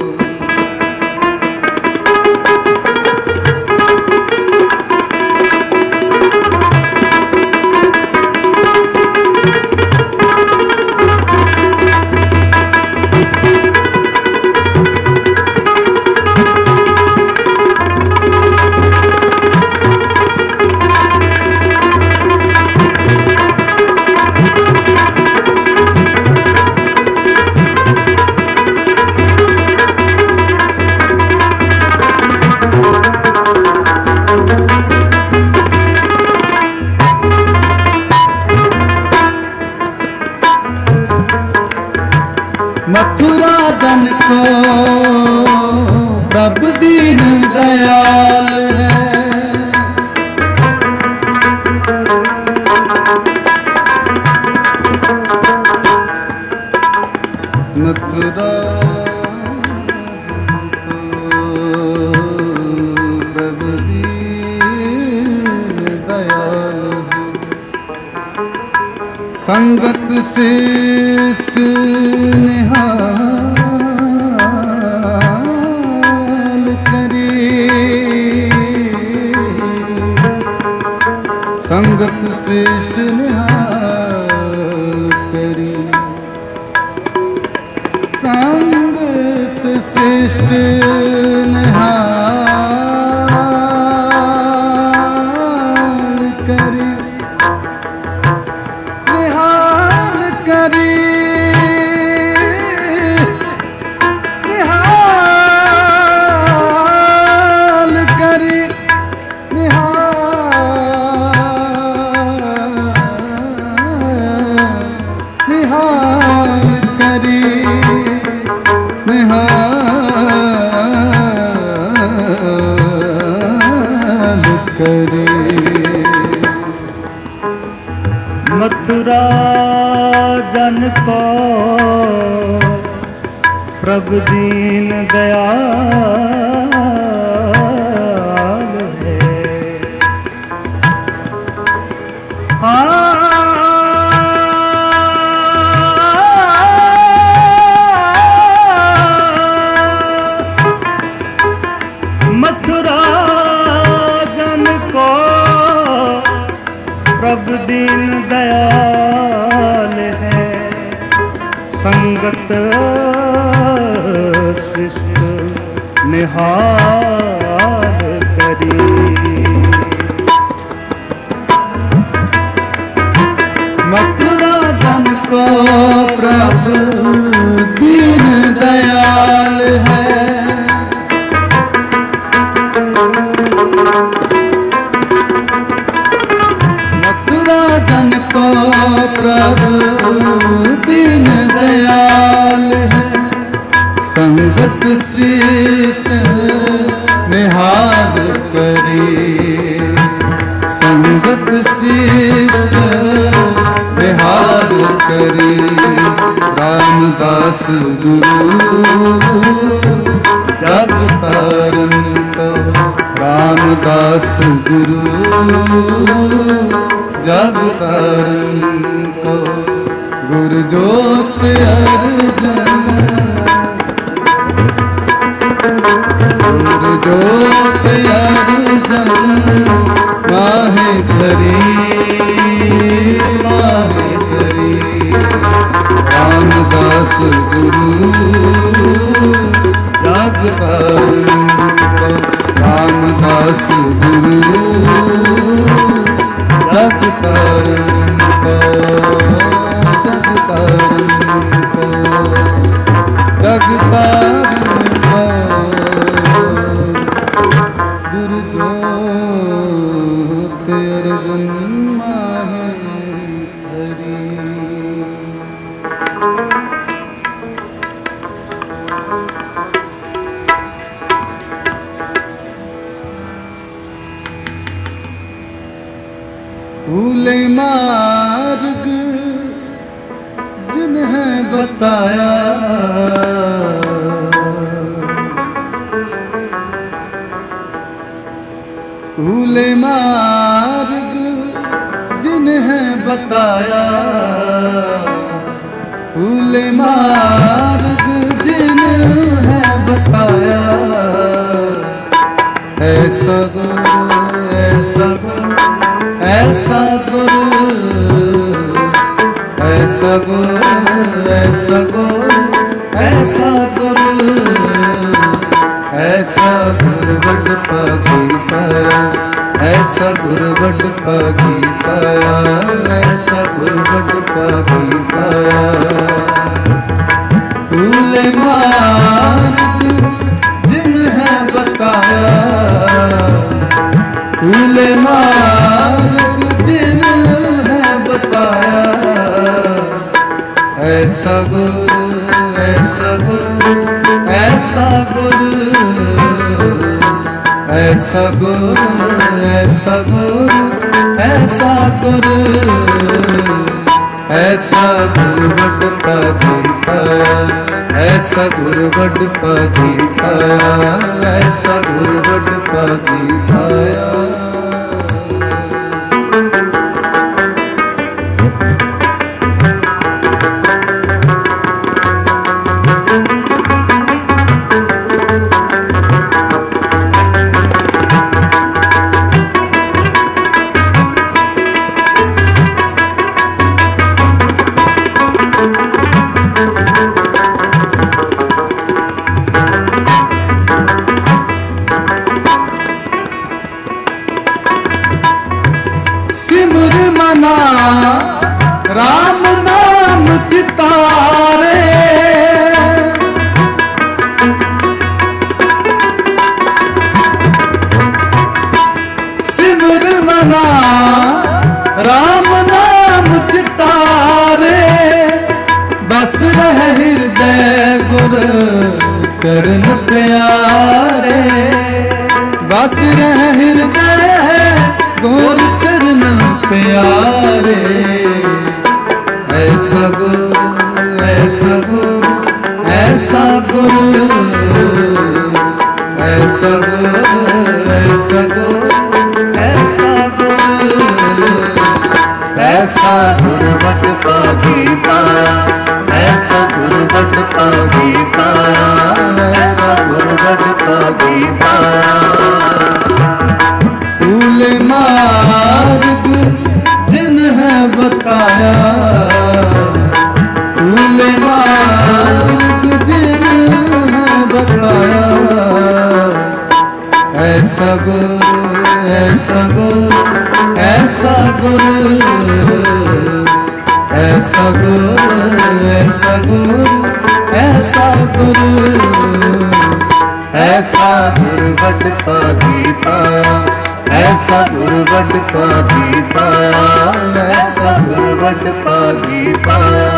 मथुरा जन को प्रभु दीन दयाल है। मथुरा प्रभु दीन दयाल है। संगत श्रेष्ठ निहाल करे। संगत श्रेष्ठ निहाल करे। संगत श्रेष्ठ निहाल करे। निहाल करे मथुरा जन को प्रभु दीन दयाल है। हाँ मथुरा जन को प्रभु दीन दयाल है। संगत शिष्ट निहाल करी। मथुरा जन को प्रभु दीन दयाल है। मथुरा जन को प्रभु दीन दयाल है। संगत श्रेष्ठ निहाल करे। संगत श्रेष्ठ निहाल करे। रामदास गुरु जग तारण को। रामदास गुरु जग तारण को। गुरु ज्योत अर्जुन गुरु ज्योत अर्जुन माहे धरी माहे धरी। रामदास गुरु जग तारण को। रामदास गुरु जग तारण को। जग तारण भगता गुरु जोत अर्जुन माहे हरि। भूले मार्ग जिन्हें बताया, भूले मार्ग जिन्हें बताया, भूले मार्ग जिन्हें बताया। ऐसा गुरु ऐसा गुरु ऐसा गुरु ऐसा गुरु ऐसा गुरु ऐसा गुरु ऐसा गुरु बड़ पागी पाया, ऐसा गुरु बड़ पागी पाया, ऐसा गुरु बड़ पागी पाया। भूले मार्ग जिन्हें बताया, भूले मार्ग जिन्हें बताया। ऐसा गुरु ऐसा गुरु ऐसा गुरु ऐसा गुरु ऐसा गुरु ऐसा गुरु ऐसा गुरु बड़ पागी पाया, ऐसा गुरु बड़ पागी पाया, ऐसा गुरु बड़ पागी पाया। सिमर मना राम नाम चितारे, सिमर मना राम नाम चितारे। बस रह हृदय गुर चरण प्यारे, बस रह हृदय गुर चरण प्यारे। ऐसा गुरु ऐसा गुरु ऐसा गुरु ऐसा गुरु ऐसा गुरु ऐसा गुरु ऐसा गुरु बड़ पागी पाया, ऐसा गुरु बड़ पागी पाया, ऐसा गुरु बड़ पागी पाया। भूले मार्ग जिन्हें बताया, भूले मार्ग जिन्हें बताया। ऐसा गुरु ऐसा गुरु ऐसा गुरु ऐसा गुरु ऐसा गुरु ऐसा गुरु ऐसा गुरु बड़ पागी पाया, ऐसा गुरु बड़ पागी पाया, ऐसा गुरु बड़ पागी पाया।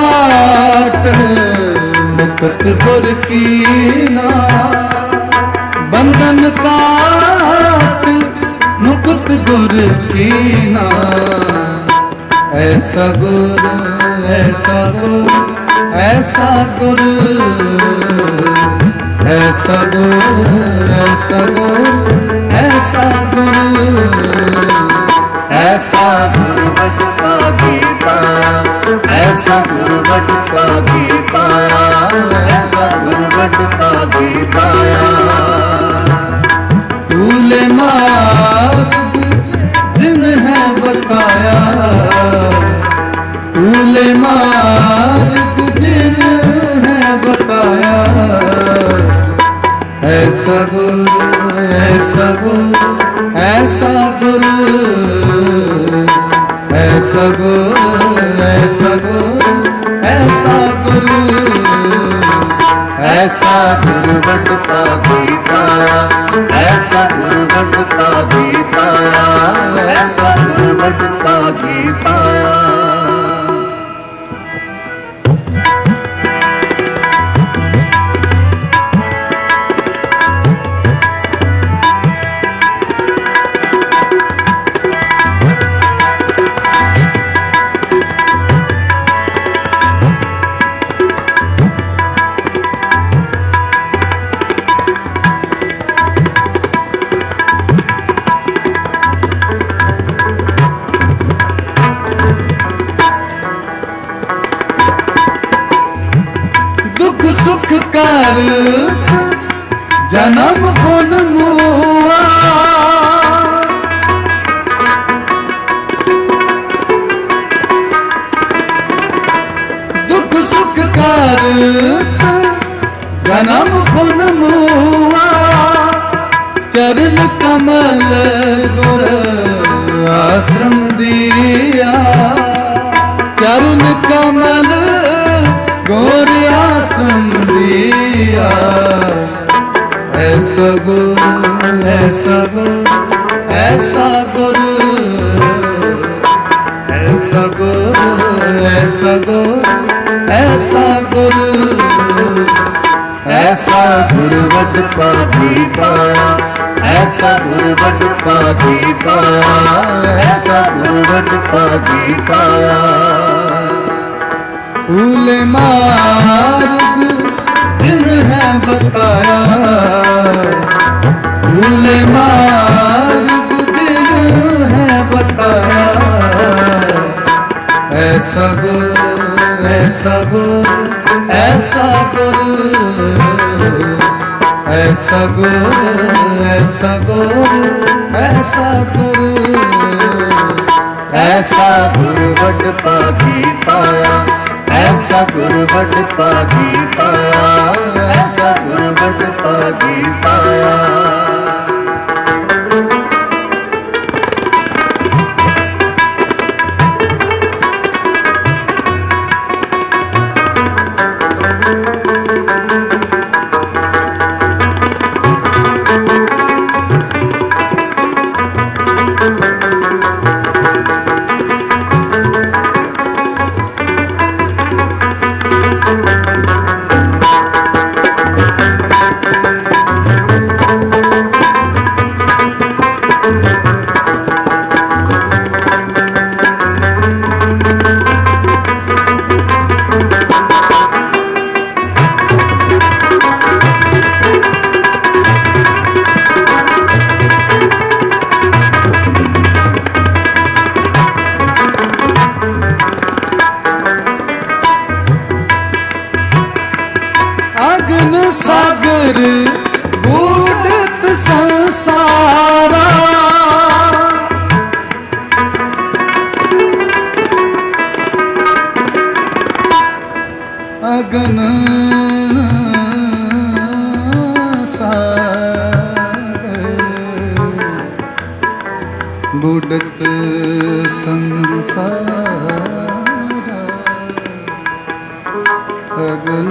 काट मुकुट गुर कीना, बंधन काट मुकुट गुर कीना। ऐसा गुर ऐसा गुर ऐसा गुर ऐसा गुर ऐसा गुर ऐसा गुर ऐसा गुर बट पागी पाया, ऐसा गुर बट पागी पाया, ऐसा गुर बट पागी पाया। तूले मार्ग जिन्हें बताया, तूले मार्ग जिन्हें बताया। ऐसा गुर ऐसा गुर ऐसा गुर ऐसा गुर ऐसा गुर ऐसा गुर ऐसा गुर बट पागी पाया, ऐसा गुर बट पागी पाया, ऐसा गुर बट पागी पाया। सुख कर जन्म पुन मुआ, दुख सुख कर जन्म पुन मुआ। चरण कमल गुर आश्रम दिया, चरण कमल गुर आश्रम दिया। ऐसा गुर ऐसा गुर ऐसा गुर ऐसा गुर ऐसा गुर ऐसा गुर ऐसा गुर बट पागी पाया, ऐसा गुर बट पागी पाया, ऐसा गुर बट पागी पाया। तूले मार्ग जिन्हें बताया, तूले मार्ग जिन्हें बताया। ऐसा गुर ऐसा गुर ऐसा गुर ऐसा गुर ऐसा गुर ऐसा गुर ऐसा गुर बट पागी पाया, ऐसा गुर बट पागी पाया, ऐसा गुर बट पागी पाया। सागर बूढ़त संसारा, अगन सागर बूढ़त संसारा, अगन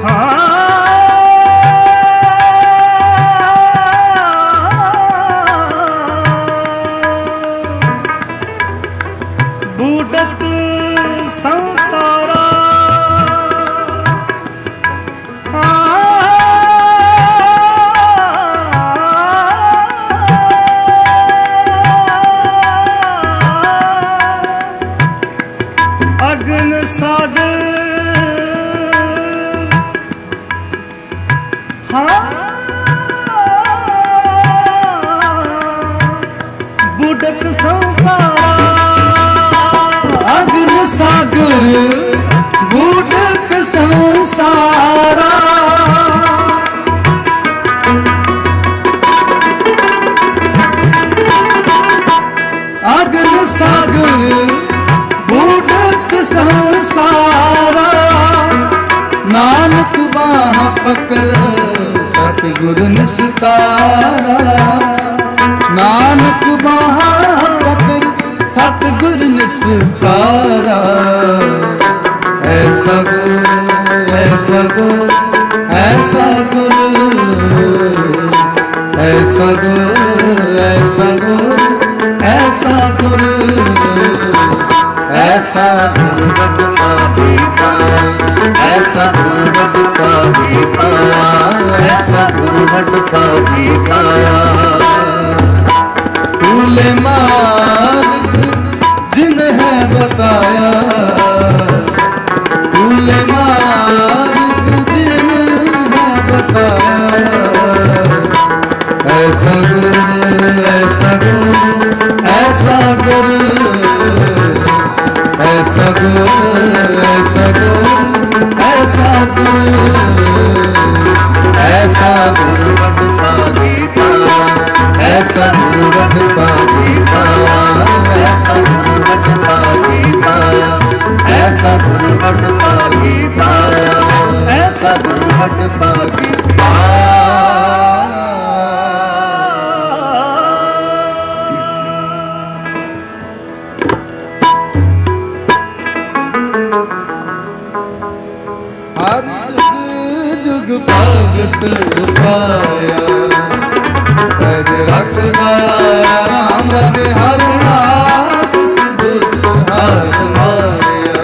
बूढ़त संसारा अग्न सागर हाँ बूढ़त संसारा अग्न सागर बूढ़त संसारा अग्न सागर बूढ़त संसारा नानक बाह पकड़ सतगुरु निस्तारा नानक बाह पकड़ सतगुरु निस्तारा ऐसा गुरु ऐसा गुरु ऐसा गुरु ऐसा गुरु ऐसा गुरु ऐसा गुरु ऐसा गुरु ऐसा गुरु ऐसा गुरु भूले मार्ग जिन्हें बताया भूले मार्ग जिन्हें बताया ऐसा गुरु ऐसा गुरु ऐसा गुरु ऐसा गुरु ऐसा गुरु ऐसा गुरु ऐसा गुरु ऐसा गुरु ऐसा ऐसा गुरु ऐसा गुरु हर जुग जुग भगत पाया अज रखदा राम रग हर नाथ सिधु सुधार मारिया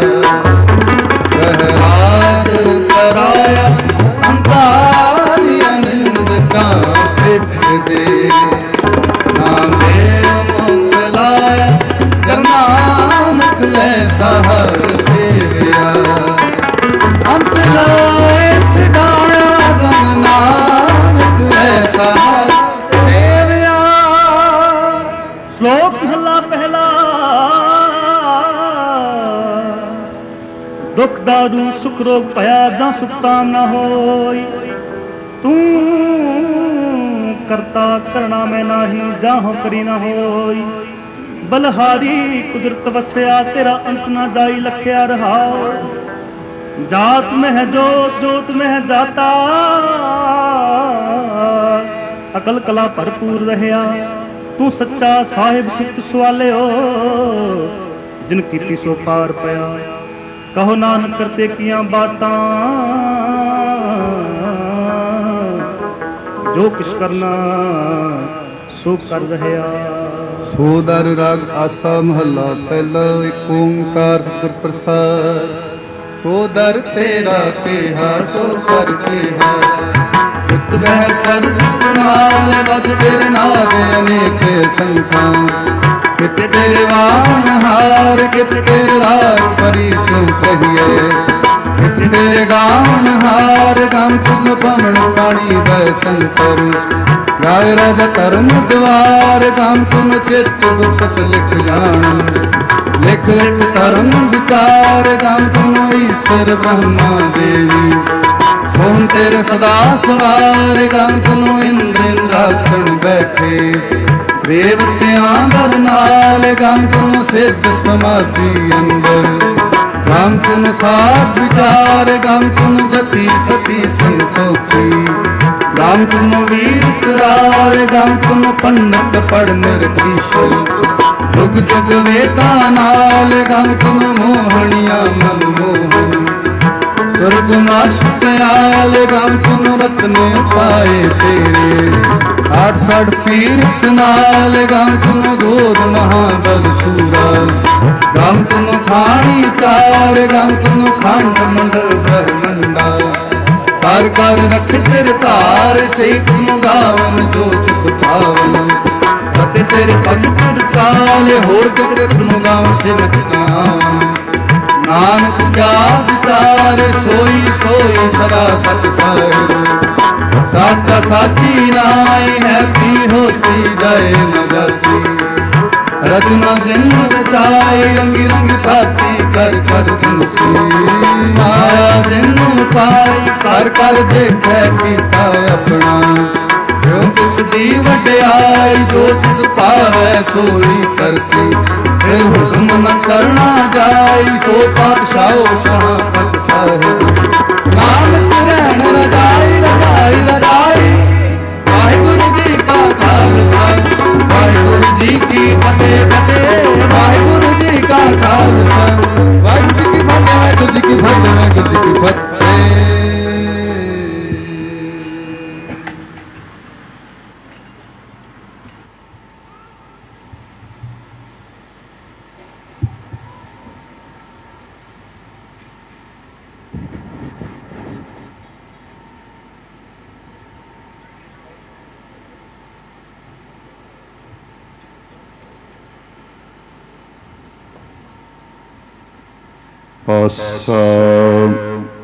प्रहलाद कराया अंतारी आनंद का पिठ दे नाम देव मोकलाया जब नानक ऐसा हर सेविया अंत लाए छड़ाया धन नानक ऐसा सेविया। श्लोक महला पहला। दुख दारू सुख रोग भया जा सुखता न होई तू करता करना में नाही जाहो करी न होई बलहारी कुदरत वसया तेरा अंत न जाई लखया रहा जात में है जोत जोत में है जाता अकल कला भरपूर रहया तू सच्चा साहिब सिफत सुआले हो जिन कीती सो पार पया कहो नानक करते किया बातां जो किश करना सो कर रहया। सोदर राग आसा महला पहला एक ओंकार सतगुर प्रसाद सोदर तेरा तेहा सो कर तेहा चित बह सर सुनाल बद तेरे नावे अनेक संख्या कित तेरे वाण हार कित तेरे राग परी सो कहिए कित तेरे गावन हार गम तुम पमण पाणी बैसन करू गाय राजा धर्म द्वार गम तुम चित गुप्त लिख जान लिख लिख धर्म विचार गम तुम ईश्वर ब्रह्मा देवी सोन तेरे सदा सवार गम तुम इंद्र इंद्रासन बैठे देवत्यां बरनाल गम तुम सिद्ध समाधि अंदर गम तुम साथ विचार गम तुम जति सती संतोखी गम तुम वीर करार गम तुम पंडित पढ़ निर्दीशल जुग जुग वेदा नाल गम तुम मोहनिया मनमोहन स्वर्ग माश प्याल गम तुम रत्न पाए तेरे आठ साठ पीरत नाल गम तुम गोद महाबल सूरा गम तुम खानी चार गम तुम खंड मंडल ब्रह्मंडा कर कर रख तेरे तार से तुम गावन जोत पावन रत तेरे भगत साल होर कर तुम गाँव से नसनावन नानक क्या विचार सोई सोई सदा सत साहिब साचा साची नाय है पी होसी गए नजासी रचना जिन रचाई रंग रंग खाती कर कर तुलसी माया जिन पाई कर कर देखे कीता अपना जो किस दी वड्याई जो तिस पावै सोई करसी फिर हुक्म न करना जाई सो पातशाहो कहाँ पत साहिब नानक रहन रजाई रजाई रजाई वाहिगुरु जी का खालसा वाहिगुरु जी की फतेह फतेह वाहिगुरु जी का खालसा वाहिगुरु जी की फतेह वाहिगुरु जी की फतेह वाहिगुरु जी की फतेह। ਆਸਾ